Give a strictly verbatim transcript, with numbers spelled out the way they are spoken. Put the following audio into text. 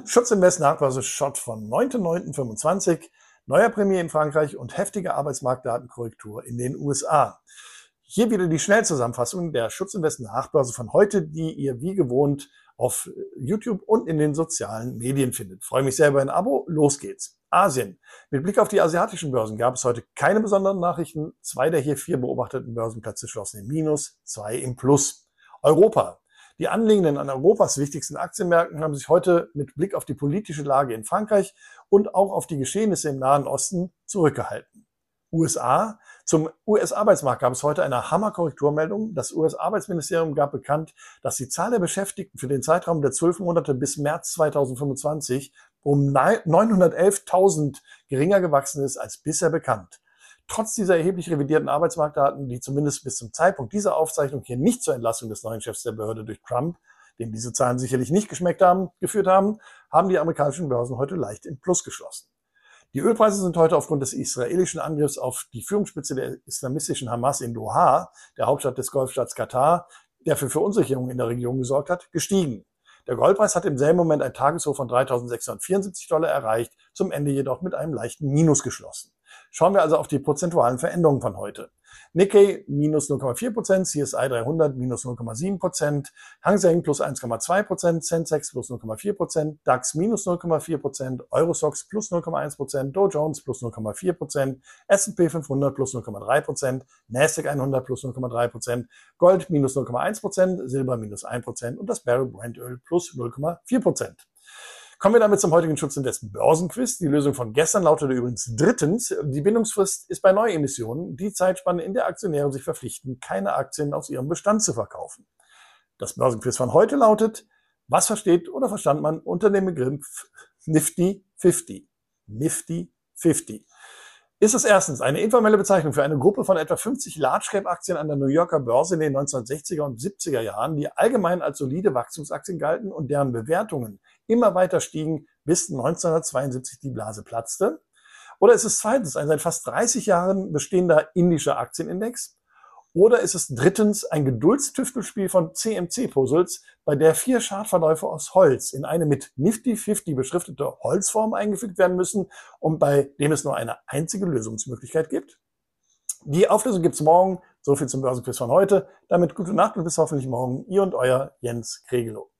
Schutzinvest Nachbörse Shot von neunten neunten fünfundzwanzig, neuer Premier in Frankreich und heftige Arbeitsmarktdatenkorrektur in den U S A. Hier wieder die Schnellzusammenfassung der Schutzinvest Nachbörse von heute, die ihr wie gewohnt auf YouTube und in den sozialen Medien findet. Freue mich sehr über ein Abo. Los geht's. Asien. Mit Blick auf die asiatischen Börsen gab es heute keine besonderen Nachrichten. Zwei der hier vier beobachteten Börsenplätze schlossen im Minus, zwei im Plus. Europa. Die Anlegenden an Europas wichtigsten Aktienmärkten haben sich heute mit Blick auf die politische Lage in Frankreich und auch auf die Geschehnisse im Nahen Osten zurückgehalten. U S A. Zum U S-Arbeitsmarkt gab es heute eine Hammerkorrekturmeldung. Das U S-Arbeitsministerium gab bekannt, dass die Zahl der Beschäftigten für den Zeitraum der zwölf Monate bis März zweitausendfünfundzwanzig um neunhundertelftausend geringer gewachsen ist als bisher bekannt. Trotz dieser erheblich revidierten Arbeitsmarktdaten, die zumindest bis zum Zeitpunkt dieser Aufzeichnung hier nicht zur Entlassung des neuen Chefs der Behörde durch Trump, dem diese Zahlen sicherlich nicht geschmeckt haben, geführt haben, haben die amerikanischen Börsen heute leicht im Plus geschlossen. Die Ölpreise sind heute aufgrund des israelischen Angriffs auf die Führungsspitze der islamistischen Hamas in Doha, der Hauptstadt des Golfstaats Katar, der für Verunsicherung in der Region gesorgt hat, gestiegen. Der Goldpreis hat im selben Moment ein Tageshoch von dreitausendsechshundertvierundsiebzig Dollar erreicht, zum Ende jedoch mit einem leichten Minus geschlossen. Schauen wir also auf die prozentualen Veränderungen von heute. Nikkei minus null Komma vier Prozent, C S I dreihundert minus null Komma sieben Prozent, Hang Seng plus eins Komma zwei Prozent, Sensex plus null Komma vier Prozent, DAX minus null Komma vier Prozent, Eurostoxx plus null Komma eins Prozent, Dow Jones plus null Komma vier Prozent, S und P fünfhundert plus null Komma drei Prozent, Nasdaq hundert plus null Komma drei Prozent, Gold minus null Komma eins Prozent, Silber minus ein Prozent und das Barrel Brent Öl plus null Komma vier Prozent. Kommen wir damit zum heutigen Schutzinvest Börsenquiz. Die Lösung von gestern lautete übrigens drittens, die Bindungsfrist ist bei Neuemissionen die Zeitspanne, in der Aktionäre sich verpflichten, keine Aktien aus ihrem Bestand zu verkaufen. Das Börsenquiz von heute lautet, was versteht oder verstand man unter dem Begriff Nifty fünfzig? Nifty fünfzig. Ist es erstens eine informelle Bezeichnung für eine Gruppe von etwa fünfzig Large-Cap-Aktien an der New Yorker Börse in den neunzehnhundertsechziger und siebziger Jahren, die allgemein als solide Wachstumsaktien galten und deren Bewertungen immer weiter stiegen, bis neunzehnhundertzweiundsiebzig die Blase platzte? Oder ist es zweitens ein seit fast dreißig Jahren bestehender indischer Aktienindex? Oder ist es drittens ein Geduldstüftelspiel von C M C-Puzzles, bei der vier Chartverläufe aus Holz in eine mit Nifty fünfzig beschriftete Holzform eingefügt werden müssen und bei dem es nur eine einzige Lösungsmöglichkeit gibt? Die Auflösung gibt's morgen. So viel zum Börsenquiz von heute. Damit gute Nacht und bis hoffentlich morgen. Ihr und euer Jens Kregelow.